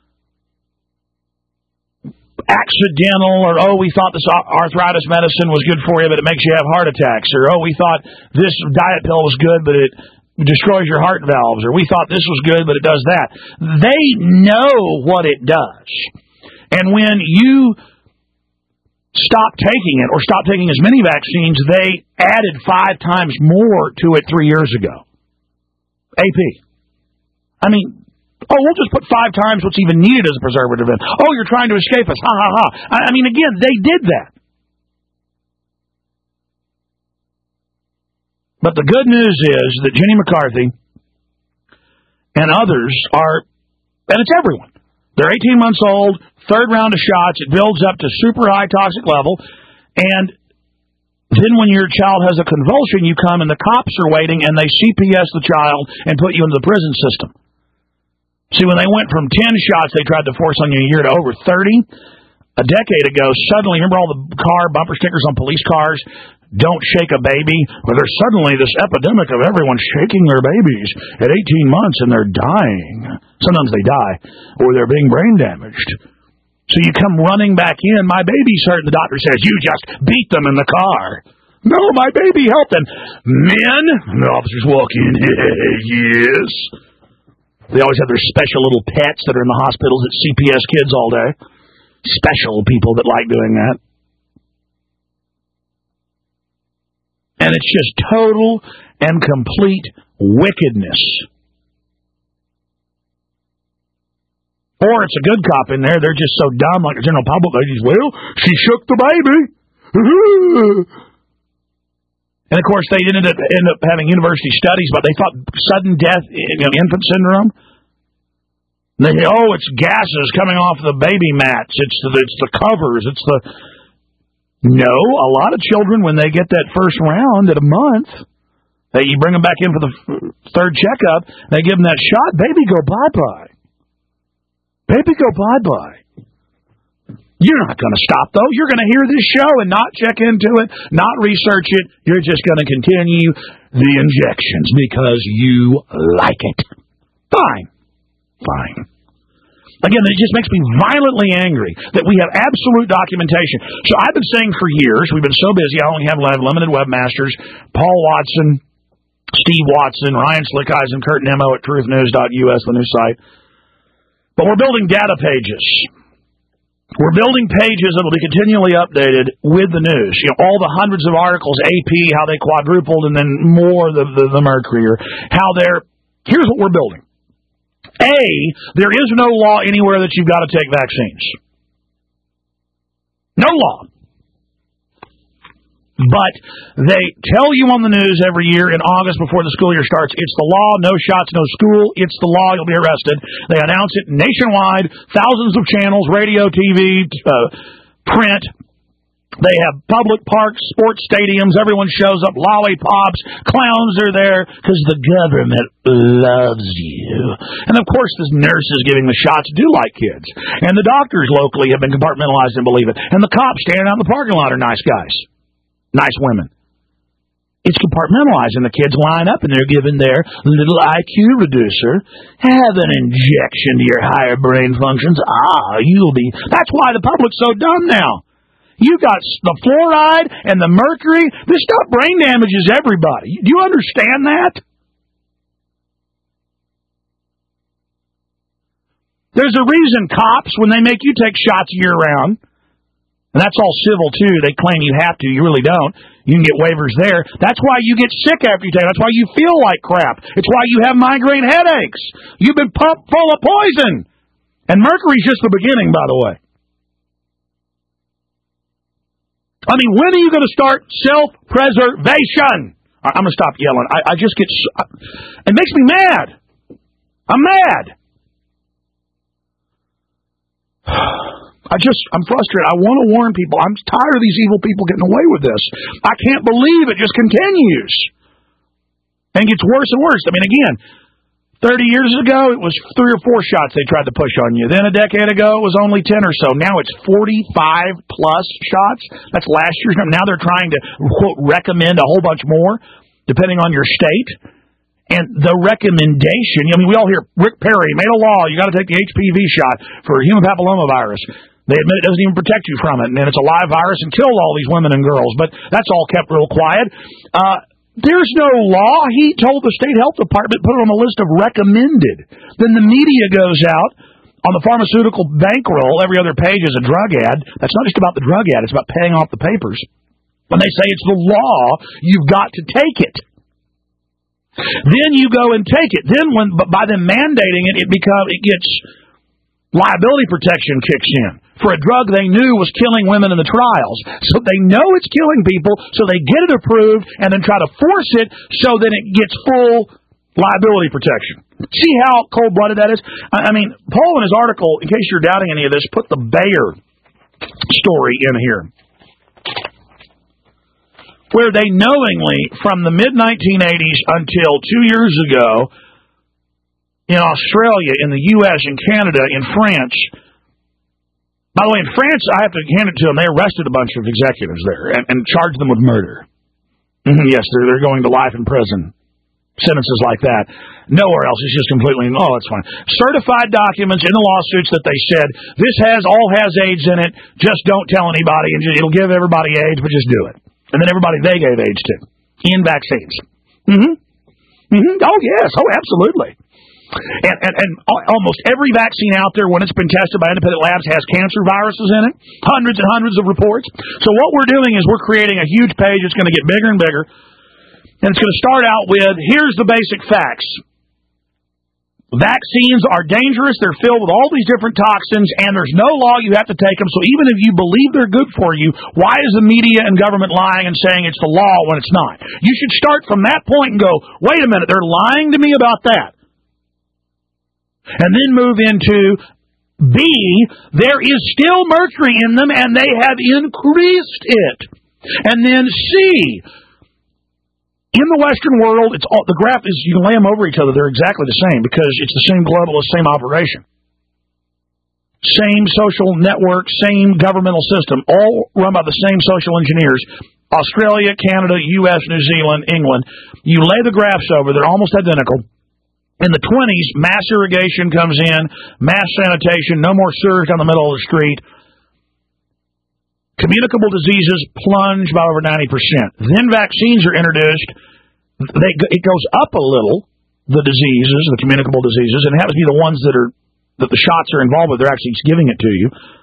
accidental, or, we thought this arthritis medicine was good for you, but it makes you have heart attacks, or, we thought this diet pill was good, but it destroys your heart valves, or we thought this was good, but it does that. They know what it does. And when you stop taking it, or stop taking as many vaccines, they added 5 times more to it 3 years ago. AP. I mean, we'll just put 5 times what's even needed as a preservative in. You're trying to escape us. Ha, ha, ha. I mean, again, they did that. But the good news is that Jenny McCarthy and others and it's everyone. They're 18 months old, 3rd round of shots. It builds up to super high toxic level. And then when your child has a convulsion, you come and the cops are waiting and they CPS the child and put you into the prison system. See, when they went from 10 shots they tried to force on you a year to over 30, a decade ago, suddenly, remember all the car bumper stickers on police cars? Don't shake a baby. Well, there's suddenly this epidemic of everyone shaking their babies at 18 months and they're dying. Sometimes they die or they're being brain damaged. So you come running back in, my baby's hurt, and the doctor says, you just beat them in the car. No, my baby helped them. Men, and the officers walk in, yes. They always have their special little pets that are in the hospitals that CPS kids all day. Special people that like doing that. And it's just total and complete wickedness. Or it's a good cop in there. They're just so dumb, like the general public. They just, she shook the baby. And, of course, they ended up having university studies, but they thought sudden death, infant syndrome. And they say, it's gases coming off the baby mats. It's the covers. No, a lot of children, when they get that first round at a month, you bring them back in for the 3rd checkup, they give them that shot, baby go bye-bye. Baby go bye-bye. You're not going to stop, though. You're going to hear this show and not check into it, not research it. You're just going to continue the injections because you like it. Fine. Again, it just makes me violently angry that we have absolute documentation. So I've been saying for years, we've been so busy, I only have limited webmasters, Paul Watson, Steve Watson, Ryan Slickeisen, Kurt Nemo at truthnews.us, the news site. But we're building data pages. We're building pages that will be continually updated with the news. You know, all the hundreds of articles, AP, how they quadrupled, and then more the Mercury, or how they're... Here's what we're building. A, there is no law anywhere that you've got to take vaccines. No law. But they tell you on the news every year in August before the school year starts, it's the law, no shots, no school, it's the law, you'll be arrested. They announce it nationwide, thousands of channels, radio, TV, print. They have public parks, sports stadiums, everyone shows up, lollipops, clowns are there, because the government loves you. And of course the nurses giving the shots do like kids. And the doctors locally have been compartmentalized and believe it. And the cops standing out in the parking lot are nice guys. Nice women. It's compartmentalized, and the kids line up, and they're given their little IQ reducer. Have an injection to your higher brain functions. You'll be... That's why the public's so dumb now. You got the fluoride and the mercury. This stuff brain damages everybody. Do you understand that? There's a reason cops, when they make you take shots year-round, and that's all civil, too. They claim you have to. You really don't. You can get waivers there. That's why you get sick after you take it. That's why you feel like crap. It's why you have migraine headaches. You've been pumped full of poison. And mercury's just the beginning, by the way. I mean, when are you going to start self-preservation? I'm going to stop yelling. I just get... It makes me mad. I'm mad. I'm frustrated. I want to warn people. I'm tired of these evil people getting away with this. I can't believe it just continues. And gets worse and worse. I mean, again, 30 years ago, it was 3 or 4 shots they tried to push on you. Then a decade ago, it was only 10 or so. Now it's 45-plus shots. That's last year's number. Now they're trying to, quote, recommend a whole bunch more, depending on your state. And the recommendation, I mean, we all hear Rick Perry made a law, you got to take the HPV shot for human papillomavirus. They admit it doesn't even protect you from it, and it's a live virus and killed all these women and girls. But that's all kept real quiet. There's no law. He told the state health department, put it on the list of recommended. Then the media goes out on the pharmaceutical bankroll. Every other page is a drug ad. That's not just about the drug ad. It's about paying off the papers. When they say it's the law, you've got to take it. Then you go and take it. Then, by them mandating it, it gets liability protection kicks in for a drug they knew was killing women in the trials. So they know it's killing people, so they get it approved and then try to force it so that it gets full liability protection. See how cold-blooded that is? I mean, Paul in his article, in case you're doubting any of this, put the Bayer story in here, where they knowingly, from the mid-1980s until 2 years ago, in Australia, in the U.S., in Canada, in France. By the way, in France, I have to hand it to them, they arrested a bunch of executives there and charged them with murder. Yes, they're going to life in prison. Sentences like that. Nowhere else. It's just completely, it's fine. Certified documents in the lawsuits that they said, this has AIDS in it, just don't tell anybody, and it'll give everybody AIDS, but just do it. And then everybody they gave AIDS to in vaccines. Oh, yes. Oh, absolutely. And almost every vaccine out there, when it's been tested by independent labs, has cancer viruses in it. Hundreds and hundreds of reports. So what we're doing is we're creating a huge page. It's going to get bigger and bigger. And it's going to start out with, here's the basic facts. Vaccines are dangerous. They're filled with all these different toxins, and there's no law you have to take them. So even if you believe they're good for you, why is the media and government lying and saying it's the law when it's not? You should start from that point and go, wait a minute, they're lying to me about that. And then move into B, there is still mercury in them, and they have increased it. And then C, in the Western world, it's all, the graph is, you can lay them over each other. They're exactly the same because it's the same globalist, same operation. Same social network, same governmental system, all run by the same social engineers. Australia, Canada, U.S., New Zealand, England. You lay the graphs over, they're almost identical. In the 20s, mass irrigation comes in, mass sanitation, no more sewers down the middle of the street. Communicable diseases plunge by over 90%. Then vaccines are introduced. It goes up a little, the diseases, the communicable diseases, and it happens to be the ones that the shots are involved with. They're actually giving it to you.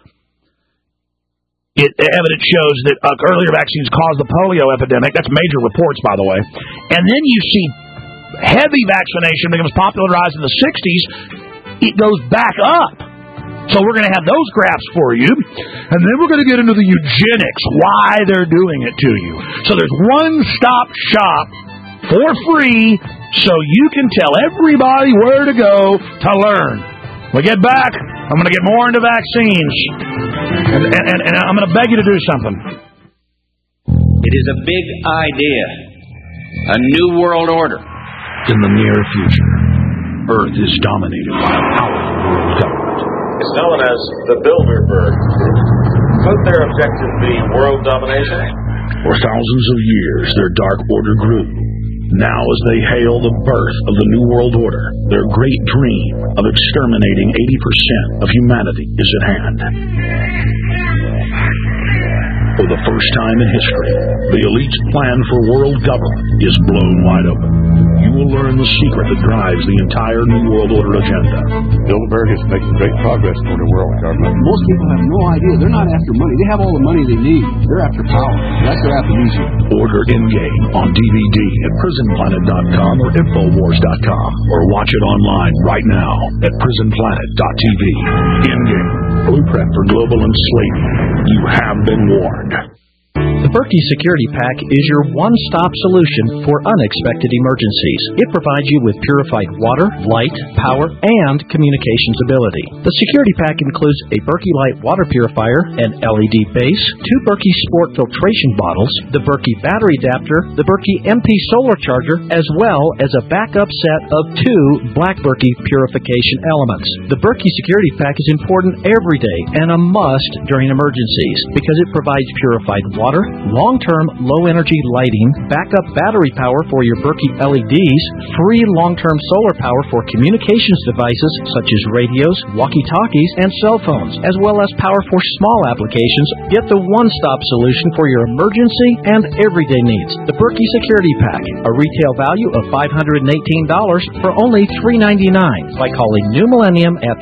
Evidence shows that earlier vaccines caused the polio epidemic. That's major reports, by the way. And then you see heavy vaccination becomes popularized in the 60s. It goes back up. So we're going to have those graphs for you. And then we're going to get into the eugenics, why they're doing it to you. So there's one-stop shop for free so you can tell everybody where to go to learn. When we get back, I'm going to get more into vaccines. And I'm going to beg you to do something. It is a big idea. A new world order. In the near future, Earth is dominated by a powerful world government. It's known as the Bilderberg Group. Could their objective be world domination? For thousands of years, their dark order grew. Now, as they hail the birth of the New World Order, their great dream of exterminating 80% of humanity is at hand. For the first time in history, the elite's plan for world government is blown wide open. You will learn the secret that drives the entire New World Order agenda. Bilderberg is making great progress toward a world government. Most people have no idea. They're not after money. They have all the money they need. They're after power. That's their amnesia. Order Endgame on DVD at prisonplanet.com or Infowars.com, or watch it online right now at prisonplanet.tv. Endgame, blueprint for global enslavement. You have been warned. The Berkey Security Pack is your one-stop solution for unexpected emergencies. It provides you with purified water, light, power, and communications ability. The Security Pack includes a Berkey Light water purifier, an LED base, 2 Berkey Sport filtration bottles, the Berkey battery adapter, the Berkey MP solar charger, as well as a backup set of 2 Black Berkey purification elements. The Berkey Security Pack is important every day and a must during emergencies because it provides purified water, long-term low-energy lighting, backup battery power for your Berkey LEDs, free long-term solar power for communications devices such as radios, walkie-talkies, and cell phones, as well as power for small applications. Get the one-stop solution for your emergency and everyday needs. The Berkey Security Pack, a retail value of $518 for only $399 by calling New Millennium at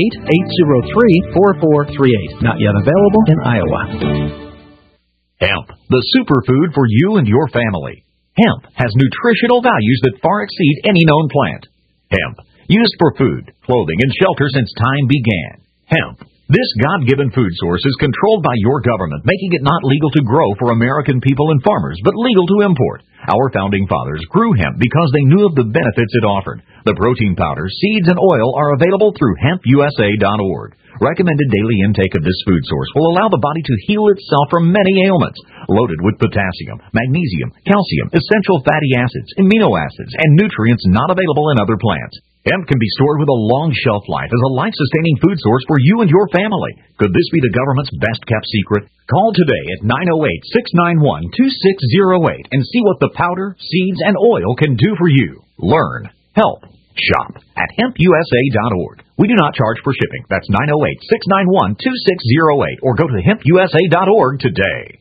888-803-4438. Not yet available in Iowa. Hemp, the superfood for you and your family. Hemp has nutritional values that far exceed any known plant. Hemp, used for food, clothing, and shelter since time began. Hemp, this God-given food source is controlled by your government, making it not legal to grow for American people and farmers, but legal to import. Our founding fathers grew hemp because they knew of the benefits it offered. The protein powder, seeds, and oil are available through hempusa.org. Recommended daily intake of this food source will allow the body to heal itself from many ailments. Loaded with potassium, magnesium, calcium, essential fatty acids, amino acids, and nutrients not available in other plants. Hemp can be stored with a long shelf life as a life-sustaining food source for you and your family. Could this be the government's best-kept secret? Call today at 908-691-2608 and see what the powder, seeds, and oil can do for you. Learn, help, shop at hempusa.org. We do not charge for shipping. That's 908-691-2608 or go to hempusa.org today.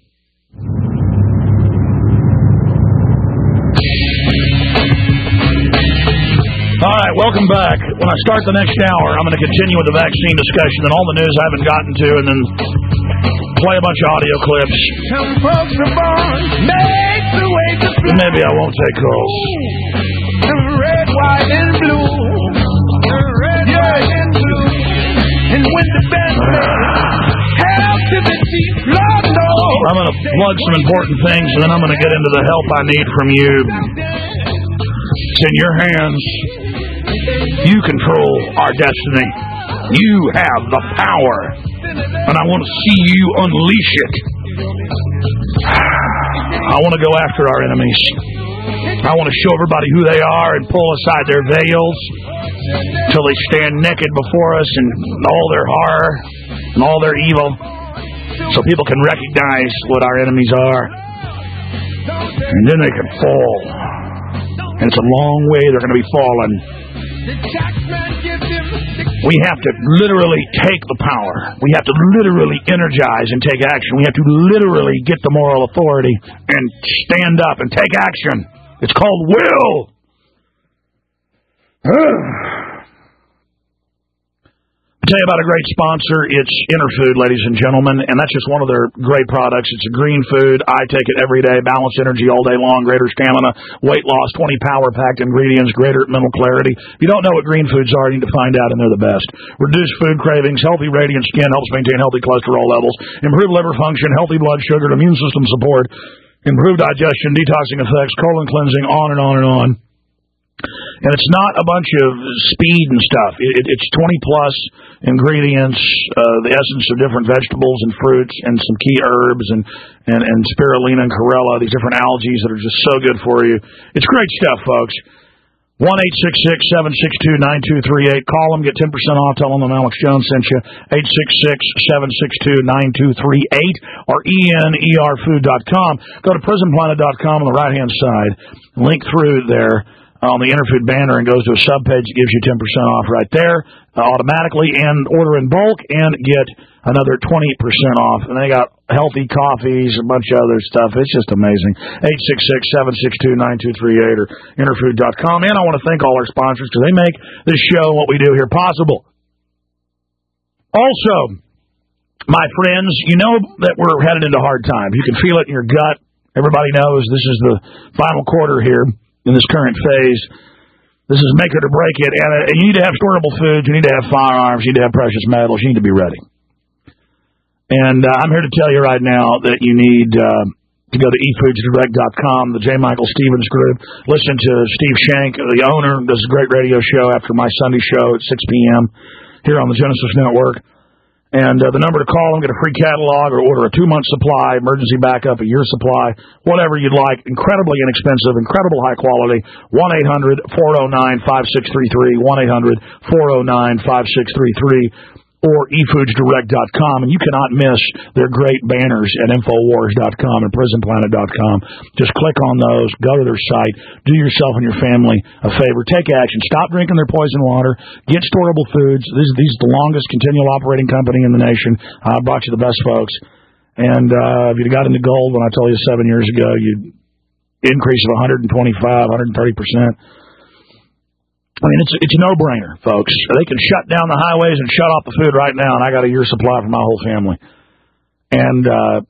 All right, welcome back. When I start the next hour, I'm going to continue with the vaccine discussion and all the news I haven't gotten to, and then play a bunch of audio clips. Some folks are born, make the way to fly. Maybe I won't take calls. Red, white, and blue. Red, white, and blue. And when the band plays, help to the deep, Lord knows. I'm going to plug some important things, and then I'm going to get into the help I need from you. It's in your hands. You control our destiny. You have the power. And I want to see you unleash it. I want to go after our enemies. I want to show everybody who they are and pull aside their veils till they stand naked before us and all their horror and all their evil, so people can recognize what our enemies are. And then they can fall. And it's a long way they're going to be falling. We have to literally take the power. We have to literally energize and take action. We have to literally get the moral authority and stand up and take action. It's called will. I'll tell you about a great sponsor. It's Interfood, ladies and gentlemen, and that's just one of their great products. It's a green food. I take it every day. Balanced energy all day long, greater stamina, weight loss, 20 power-packed ingredients, greater mental clarity. If you don't know what green foods are, you need to find out, and they're the best. Reduce food cravings, healthy, radiant skin, helps maintain healthy cholesterol levels, improve liver function, healthy blood sugar, immune system support, improve digestion, detoxing effects, colon cleansing, on and on and on. And it's not a bunch of speed and stuff. It's 20-plus ingredients, the essence of different vegetables and fruits, and some key herbs, and spirulina and chlorella, these different algae that are just so good for you. It's great stuff, folks. 1-866-762-9238. Call them, get 10% off. Tell them Alex Jones sent you. 866-762-9238 or ENERfood.com. Go to prisonplanet.com on the right-hand side. Link through there on the Interfood banner and goes to a subpage that gives you 10% off right there automatically, and order in bulk and get another 20% off. And they got healthy coffees, a bunch of other stuff. It's just amazing. 866-762-9238 or Interfood.com. And I want to thank all our sponsors because they make this show, what we do here, possible. Also, my friends, you know that we're headed into hard times. You can feel it in your gut. Everybody knows this is the final quarter here in this current phase. This is make it or break it. And you need to have storable foods. You need to have firearms. You need to have precious metals. You need to be ready. And I'm here to tell you right now that you need to go to eFoodsDirect.com, the J. Michael Stevens Group. Listen to Steve Shank, the owner, does a great radio show after my Sunday show at 6 p.m. here on the Genesis Network. And the number to call them, get a free catalog, or order a 2-month supply, emergency backup, a year supply, whatever you'd like. Incredibly inexpensive, incredible high quality. 1-800-409-5633, 1-800-409-5633, or eFoodsDirect.com. And you cannot miss their great banners at Infowars.com and PrisonPlanet.com. Just click on those, go to their site, do yourself and your family a favor. Take action. Stop drinking their poison water. Get storable foods. These are the longest continual operating company in the nation. I brought you the best folks. And if you got into gold when I told you 7 years ago, you'd increase of 125, 130%. I mean, it's a no-brainer, folks. They can shut down the highways and shut off the food right now, and I got a year's supply for my whole family. And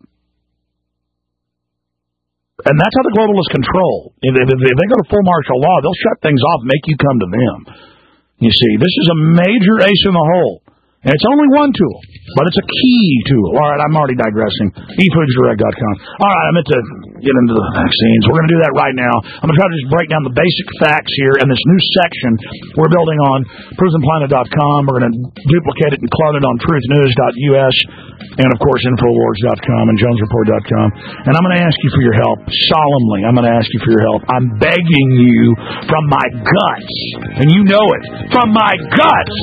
that's how the globalists control. If they go to full martial law, they'll shut things off and make you come to them. You see, this is a major ace in the hole. And it's only one tool, but it's a key tool. All right, I'm already digressing. eFoodsDirect.com. All right, I meant to get into the vaccines. We're going to do that right now. I'm going to try to just break down the basic facts here in this new section we're building on PrisonPlanet.com. We're going to duplicate it and clone it on TruthNews.us and, of course, Infowars.com and JonesReport.com. And I'm going to ask you for your help. Solemnly, I'm going to ask you for your help. I'm begging you from my guts, and you know it, from my guts.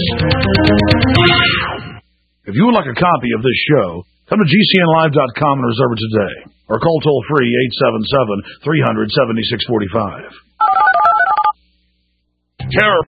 If you would like a copy of this show, come to GCNlive.com and reserve it today. Or call toll-free 877-300-7645. Terror.